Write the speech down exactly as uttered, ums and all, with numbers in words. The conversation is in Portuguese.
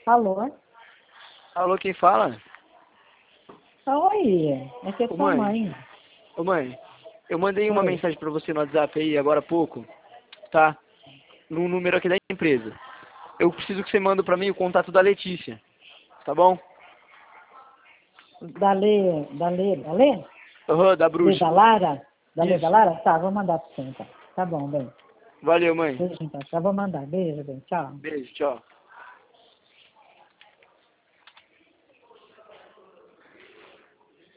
Alô? Alô, quem fala? Oi, essa é Ô, sua mãe. mãe. Ô mãe, eu mandei uma Oi. mensagem pra você no WhatsApp aí agora há pouco, tá? Num número aqui da empresa. Eu preciso que você manda pra mim o contato da Letícia, tá bom? Da Lê, da Lê, da Lê? Aham, da Lê bruxa. da Lara? Da Lê da Isso. Lara? Tá, vou mandar pra você então. Tá bom, bem. Valeu, mãe. Beijo então. Já vou mandar. Beijo, bem. Tchau. Beijo, tchau.